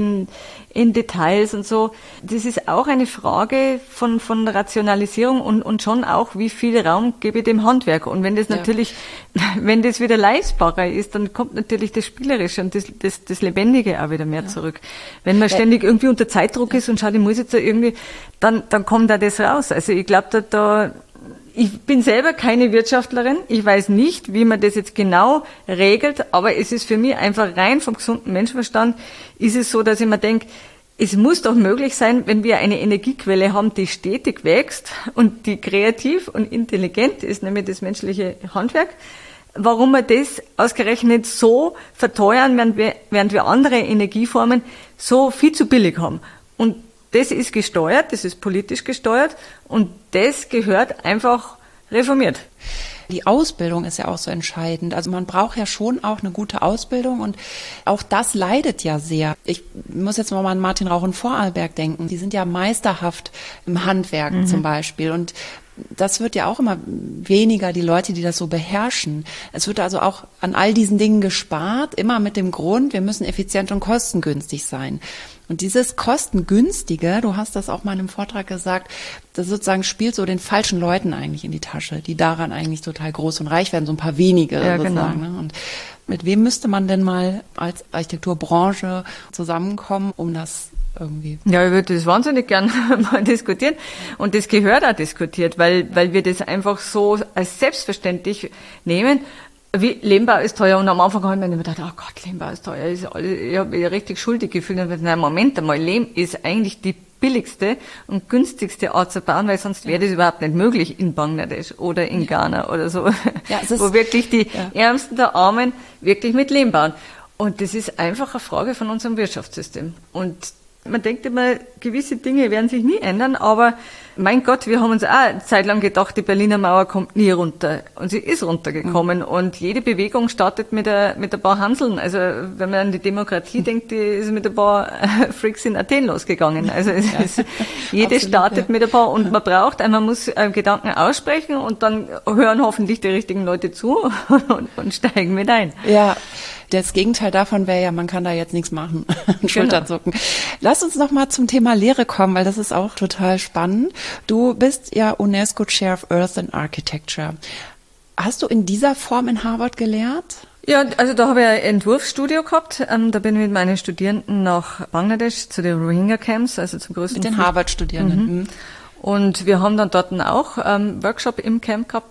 in Details und so, das ist auch eine Frage von Rationalisierung und schon auch, wie viel Raum gebe ich dem Handwerk. Und wenn das natürlich, wenn das wieder leistbarer ist, dann kommt natürlich das Spielerische und das Lebendige auch wieder mehr zurück. Wenn man ständig irgendwie unter Zeitdruck ist und schaut, ich muss jetzt da irgendwie, dann kommt da das raus. Also ich glaube, ich bin selber keine Wirtschaftlerin. Ich weiß nicht, wie man das jetzt genau regelt, aber es ist für mich einfach rein vom gesunden Menschenverstand, ist es so, dass ich mir denke, es muss doch möglich sein, wenn wir eine Energiequelle haben, die stetig wächst und die kreativ und intelligent ist, nämlich das menschliche Handwerk, warum wir das ausgerechnet so verteuern, während wir andere Energieformen so viel zu billig haben. Und das ist gesteuert, das ist politisch gesteuert und das gehört einfach reformiert. Die Ausbildung ist ja auch so entscheidend. Also man braucht ja schon auch eine gute Ausbildung und auch das leidet ja sehr. Ich muss jetzt mal an Martin Rauch in Vorarlberg denken. Die sind ja meisterhaft im Handwerk zum Beispiel und das wird ja auch immer weniger, die Leute, die das so beherrschen. Es wird also auch an all diesen Dingen gespart, immer mit dem Grund, wir müssen effizient und kostengünstig sein. Und dieses Kostengünstige, du hast das auch mal in einem Vortrag gesagt, das sozusagen spielt so den falschen Leuten eigentlich in die Tasche, die daran eigentlich total groß und reich werden, so ein paar wenige sozusagen. Genau. Und mit wem müsste man denn mal als Architekturbranche zusammenkommen, um das irgendwie? Ja, ich würde das wahnsinnig gern mal diskutieren. Und das gehört auch diskutiert, weil wir das einfach so als selbstverständlich nehmen. Wie Lehmbau ist teuer und am Anfang habe ich mir gedacht, oh Gott, Lehmbau ist teuer. Ich habe mich richtig schuldig gefühlt und nein, Moment einmal, Lehm ist eigentlich die billigste und günstigste Art zu bauen, weil sonst wäre das überhaupt nicht möglich in Bangladesch oder in Ghana oder so, wo wirklich die Ärmsten der Armen wirklich mit Lehm bauen. Und das ist einfach eine Frage von unserem Wirtschaftssystem. Und man denkt immer, gewisse Dinge werden sich nie ändern, aber mein Gott, wir haben uns auch eine Zeit lang gedacht, die Berliner Mauer kommt nie runter. Und sie ist runtergekommen. Und jede Bewegung startet mit ein paar Hanseln. Also wenn man an die Demokratie denkt, die ist mit ein paar Freaks in Athen losgegangen. Also jede absolut, startet mit ein paar und man muss Gedanken aussprechen und dann hören hoffentlich die richtigen Leute zu und steigen mit ein. Ja. Das Gegenteil davon wäre ja, man kann da jetzt nichts machen. Schulterzucken. Lass uns noch mal zum Thema Lehre kommen, weil das ist auch total spannend. Du bist ja UNESCO Chair of Earth and Architecture. Hast du in dieser Form in Harvard gelehrt? Ja, also da habe ich ein Entwurfsstudio gehabt. Da bin ich mit meinen Studierenden nach Bangladesch zu den Rohingya-Camps, also zum größten. Mit den Harvard-Studierenden. Und wir haben dann dort auch Workshop im Camp gehabt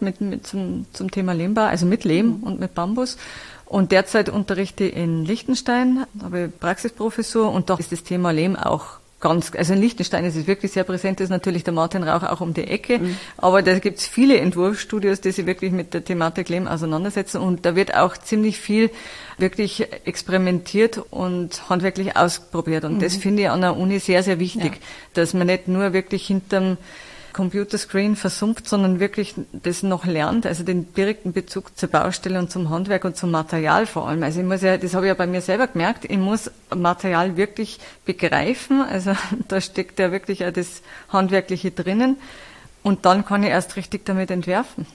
zum Thema Lehmbau, also mit Lehm und mit Bambus. Und derzeit unterrichte ich in Liechtenstein, habe Praxisprofessur und da ist das Thema Lehm auch also in Liechtenstein ist es wirklich sehr präsent, ist natürlich der Martin Rauch auch um die Ecke, aber da gibt es viele Entwurfsstudios, die sich wirklich mit der Thematik Lehm auseinandersetzen und da wird auch ziemlich viel wirklich experimentiert und handwerklich ausprobiert und das finde ich an der Uni sehr, sehr wichtig, dass man nicht nur wirklich hinterm Computerscreen versumpft, sondern wirklich das noch lernt, also den direkten Bezug zur Baustelle und zum Handwerk und zum Material vor allem. Also das habe ich ja bei mir selber gemerkt, ich muss Material wirklich begreifen, also da steckt ja wirklich auch das Handwerkliche drinnen und dann kann ich erst richtig damit entwerfen.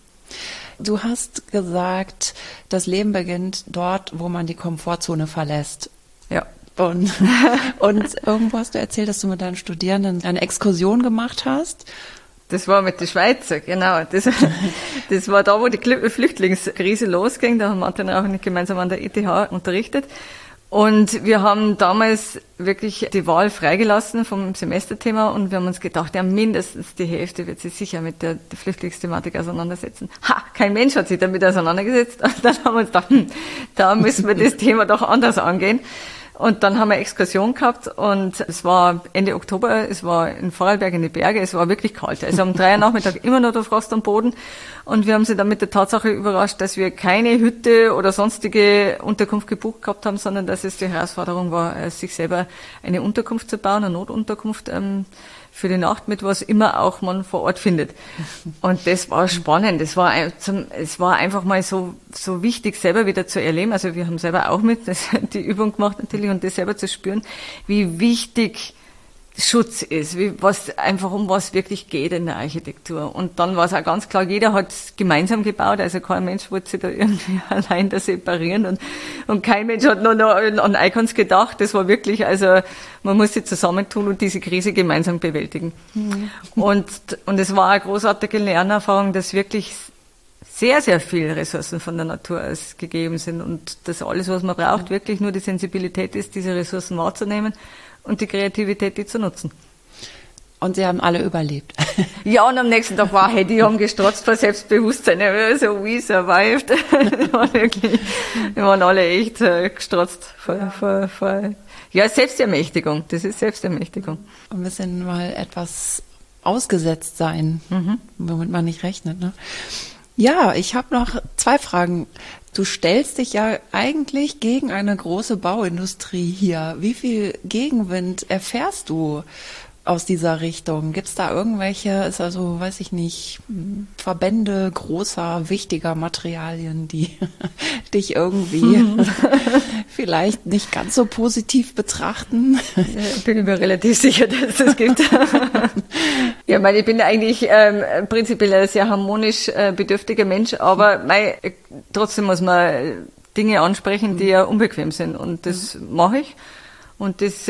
Du hast gesagt, das Leben beginnt dort, wo man die Komfortzone verlässt. Ja. Und irgendwo hast du erzählt, dass du mit deinen Studierenden eine Exkursion gemacht hast. Das war mit den Schweizer, genau. Das war da, wo die Flüchtlingskrise losging. Da haben Martin auch nicht gemeinsam an der ETH unterrichtet. Und wir haben damals wirklich die Wahl freigelassen vom Semesterthema und wir haben uns gedacht, ja, mindestens die Hälfte wird sich sicher mit der Flüchtlingsthematik auseinandersetzen. Kein Mensch hat sich damit auseinandergesetzt. Und dann haben wir uns gedacht, da müssen wir das Thema doch anders angehen. Und dann haben wir Exkursion gehabt und es war Ende Oktober, es war in Vorarlberg in die Berge, es war wirklich kalt. Also um 3 Uhr Nachmittag immer noch der Frost am Boden und wir haben sie dann mit der Tatsache überrascht, dass wir keine Hütte oder sonstige Unterkunft gebucht gehabt haben, sondern dass es die Herausforderung war, sich selber eine Unterkunft zu bauen, eine Notunterkunft für die Nacht mit was immer auch man vor Ort findet. Und das war spannend. Es war einfach mal so wichtig, selber wieder zu erleben. Also wir haben selber auch die Übung gemacht natürlich und das selber zu spüren, wie wichtig Schutz ist, um was wirklich geht in der Architektur. Und dann war es auch ganz klar, jeder hat gemeinsam gebaut, also kein Mensch wollte sich da irgendwie allein da separieren und kein Mensch hat nur noch an Icons gedacht. Das war wirklich, also man muss sich zusammentun und diese Krise gemeinsam bewältigen. Und es war eine großartige Lernerfahrung, dass wirklich sehr, sehr viele Ressourcen von der Natur aus gegeben sind und dass alles, was man braucht, wirklich nur die Sensibilität ist, diese Ressourcen wahrzunehmen und die Kreativität, die zu nutzen. Und sie haben alle überlebt. Ja, und am nächsten Tag die haben gestrotzt vor Selbstbewusstsein. So, we survived. Wir waren alle echt gestrotzt vor Selbstermächtigung. Das ist Selbstermächtigung. Ein bisschen mal etwas ausgesetzt sein, womit man nicht rechnet, ne? Ja, ich habe noch 2 Fragen. Du stellst dich ja eigentlich gegen eine große Bauindustrie hier. Wie viel Gegenwind erfährst du aus dieser Richtung? Gibt es da irgendwelche, weiß ich nicht, Verbände großer, wichtiger Materialien, die dich irgendwie vielleicht nicht ganz so positiv betrachten? Ich bin mir relativ sicher, dass es das gibt. Ja, ich bin eigentlich prinzipiell ein sehr harmonisch bedürftiger Mensch, aber trotzdem muss man Dinge ansprechen, die ja unbequem sind und das mache ich und das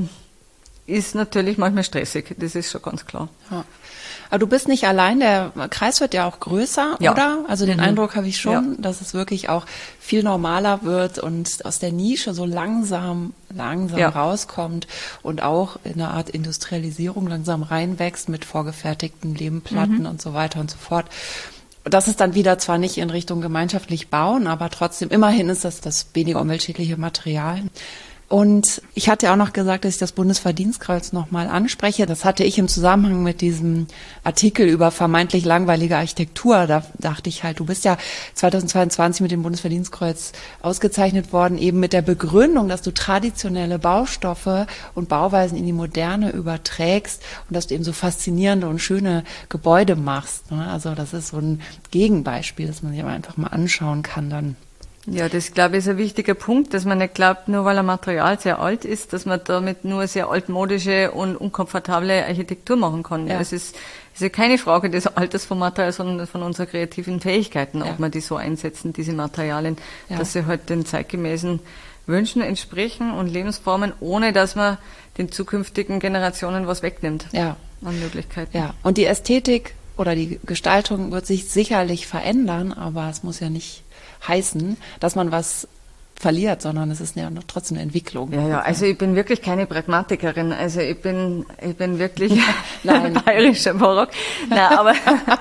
ist natürlich manchmal stressig, das ist schon ganz klar. Ja. Aber du bist nicht allein, der Kreis wird ja auch größer, oder? Also den Eindruck habe ich schon, dass es wirklich auch viel normaler wird und aus der Nische so langsam rauskommt und auch in eine Art Industrialisierung langsam reinwächst mit vorgefertigten Lehmplatten und so weiter und so fort. Das ist dann wieder zwar nicht in Richtung gemeinschaftlich bauen, aber trotzdem immerhin ist das weniger umweltschädliche Material. Und ich hatte ja auch noch gesagt, dass ich das Bundesverdienstkreuz nochmal anspreche. Das hatte ich im Zusammenhang mit diesem Artikel über vermeintlich langweilige Architektur. Da dachte ich halt, du bist ja 2022 mit dem Bundesverdienstkreuz ausgezeichnet worden, eben mit der Begründung, dass du traditionelle Baustoffe und Bauweisen in die Moderne überträgst und dass du eben so faszinierende und schöne Gebäude machst. Also das ist so ein Gegenbeispiel, das man sich aber einfach mal anschauen kann dann. Ja, das glaube ich ist ein wichtiger Punkt, dass man nicht glaubt, nur weil ein Material sehr alt ist, dass man damit nur sehr altmodische und unkomfortable Architektur machen kann. Ja. Es ist ja keine Frage des Alters vom Material, sondern von unseren kreativen Fähigkeiten, ob man die so einsetzen, diese Materialien, dass sie halt den zeitgemäßen Wünschen entsprechen und Lebensformen, ohne dass man den zukünftigen Generationen was wegnimmt an Möglichkeiten. Ja, und die Ästhetik oder die Gestaltung wird sich sicherlich verändern, aber es muss ja nicht heißen, dass man was verliert, sondern es ist ja noch trotzdem eine Entwicklung. Ja, also ich bin wirklich keine Pragmatikerin. Also ich bin wirklich bayerischer Barock. Aber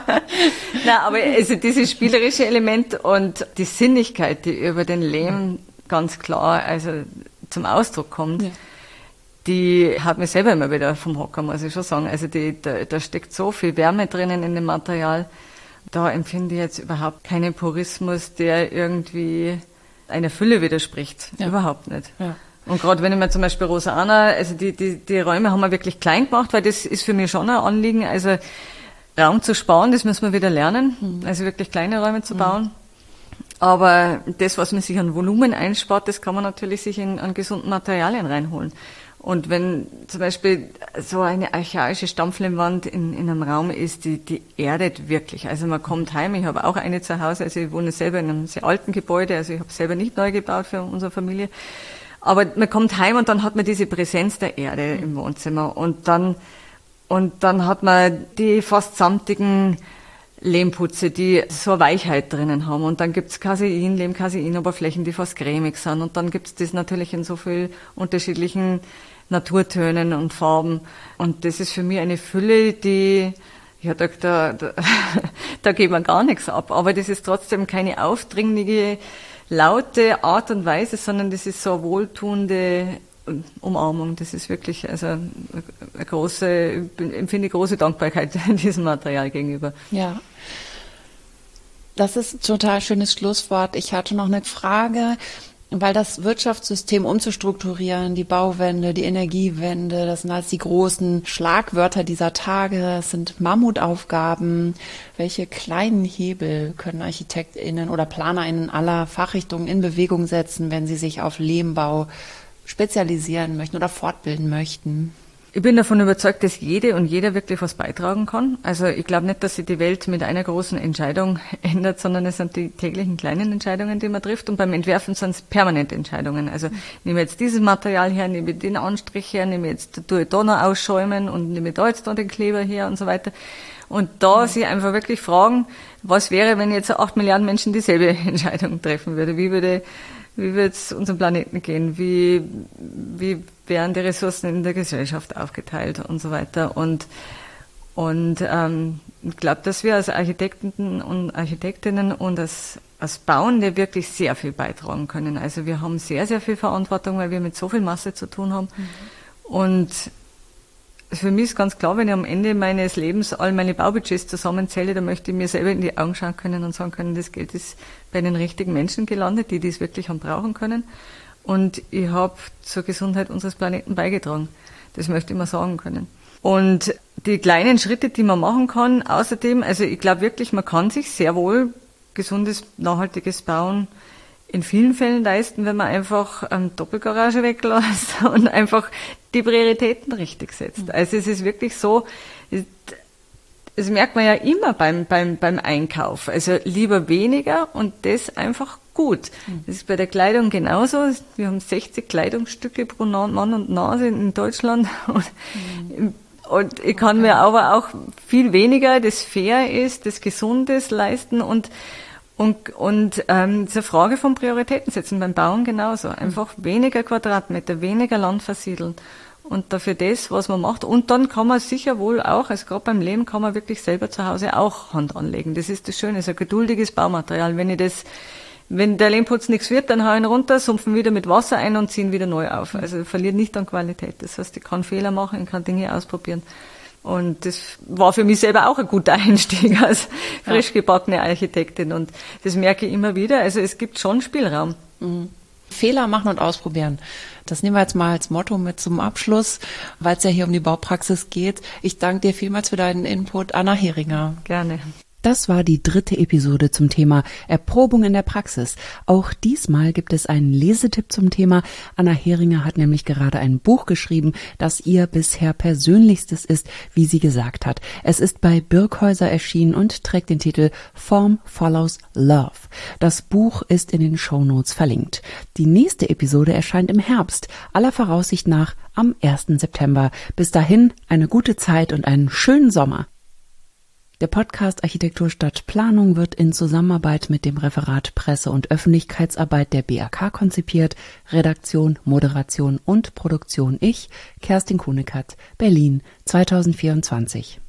also dieses spielerische Element und die Sinnlichkeit, die über den Lehm ganz klar also zum Ausdruck kommt, die hat mich selber immer wieder vom Hocker, muss ich schon sagen. Also da steckt so viel Wärme drinnen in dem Material. Da empfinde ich jetzt überhaupt keinen Purismus, der irgendwie einer Fülle widerspricht. Ja. Überhaupt nicht. Ja. Und gerade wenn ich mir zum Beispiel Rosa Anna, also die Räume haben wir wirklich klein gemacht, weil das ist für mich schon ein Anliegen. Also Raum zu sparen, das müssen wir wieder lernen. Also wirklich kleine Räume zu bauen. Aber das, was man sich an Volumen einspart, das kann man natürlich sich an gesunden Materialien reinholen. Und wenn zum Beispiel so eine archaische Stampflehmwand in einem Raum ist, die erdet wirklich. Also man kommt heim, ich habe auch eine zu Hause, also ich wohne selber in einem sehr alten Gebäude, also ich habe selber nicht neu gebaut für unsere Familie. Aber man kommt heim und dann hat man diese Präsenz der Erde im Wohnzimmer und dann hat man die fast samtigen Lehmputze, die so eine Weichheit drinnen haben. Und dann gibt's Casein, Lehm-Casein-Oberflächen, die fast cremig sind. Und dann gibt's das natürlich in so viel unterschiedlichen Naturtönen und Farben. Und das ist für mich eine Fülle, die, ja, da geht man gar nichts ab. Aber das ist trotzdem keine aufdringliche, laute Art und Weise, sondern das ist so eine wohltuende Umarmung. Das ist wirklich also eine große, empfinde große Dankbarkeit diesem Material gegenüber. Ja. Das ist ein total schönes Schlusswort. Ich hatte noch eine Frage, weil das Wirtschaftssystem umzustrukturieren, die Bauwende, die Energiewende, das sind alles die großen Schlagwörter dieser Tage, das sind Mammutaufgaben. Welche kleinen Hebel können ArchitektInnen oder PlanerInnen aller Fachrichtungen in Bewegung setzen, wenn sie sich auf Lehmbau spezialisieren möchten oder fortbilden möchten? Ich bin davon überzeugt, dass jede und jeder wirklich was beitragen kann. Also ich glaube nicht, dass sich die Welt mit einer großen Entscheidung ändert, sondern es sind die täglichen kleinen Entscheidungen, die man trifft. Und beim Entwerfen sind es permanente Entscheidungen. Also nehme jetzt dieses Material her, nehme den Anstrich her, tue ich da noch ausschäumen und nehme da jetzt noch den Kleber her und so weiter. Und da sich einfach wirklich fragen, was wäre, wenn jetzt 8 Milliarden Menschen dieselbe Entscheidung treffen würde? Wie würde es unserem Planeten gehen? Wie wären die Ressourcen in der Gesellschaft aufgeteilt und so weiter? Und ich glaube, dass wir als Architekten und Architektinnen und als Bauende wirklich sehr viel beitragen können. Also wir haben sehr, sehr viel Verantwortung, weil wir mit so viel Masse zu tun haben. Und für mich ist ganz klar, wenn ich am Ende meines Lebens all meine Baubudgets zusammenzähle, dann möchte ich mir selber in die Augen schauen können und sagen können, das Geld ist bei den richtigen Menschen gelandet, die es wirklich haben brauchen können. Und ich habe zur Gesundheit unseres Planeten beigetragen. Das möchte ich mal sagen können. Und die kleinen Schritte, die man machen kann, außerdem, also ich glaube wirklich, man kann sich sehr wohl gesundes, nachhaltiges Bauen in vielen Fällen leisten, wenn man einfach Doppelgarage weglässt und einfach die Prioritäten richtig setzt. Also es ist wirklich so, das merkt man ja immer beim Einkauf. Also lieber weniger und das einfach gut. Das ist bei der Kleidung genauso. Wir haben 60 Kleidungsstücke pro Mann und Nase in Deutschland. Und ich kann mir aber auch viel weniger, das fair ist, das Gesundes leisten und diese Frage von Prioritäten setzen beim Bauen genauso. Einfach weniger Quadratmeter, weniger Land versiedeln. Und dafür das, was man macht. Und dann kann man sicher wohl auch, also gerade beim Leben kann man wirklich selber zu Hause auch Hand anlegen. Das ist das Schöne, so ein geduldiges Baumaterial. Wenn der Lehmputz nichts wird, dann hau ihn runter, sumpfen wieder mit Wasser ein und ziehen wieder neu auf. Also verliert nicht an Qualität. Das heißt, ich kann Fehler machen, ich kann Dinge ausprobieren. Und das war für mich selber auch ein guter Einstieg als frisch gebackene Architektin. Und das merke ich immer wieder. Also es gibt schon Spielraum. Mhm. Fehler machen und ausprobieren. Das nehmen wir jetzt mal als Motto mit zum Abschluss, weil es ja hier um die Baupraxis geht. Ich danke dir vielmals für deinen Input, Anna Heringer. Gerne. Das war die 3. Episode zum Thema Erprobung in der Praxis. Auch diesmal gibt es einen Lesetipp zum Thema. Anna Heringer hat nämlich gerade ein Buch geschrieben, das ihr bisher persönlichstes ist, wie sie gesagt hat. Es ist bei Birkhäuser erschienen und trägt den Titel Form Follows Love. Das Buch ist in den Shownotes verlinkt. Die nächste Episode erscheint im Herbst, aller Voraussicht nach am 1. September. Bis dahin eine gute Zeit und einen schönen Sommer. Der Podcast Architektur statt Planung wird in Zusammenarbeit mit dem Referat Presse- und Öffentlichkeitsarbeit der BAK konzipiert. Redaktion, Moderation und Produktion ich, Kerstin Kuhnekatz, Berlin 2024.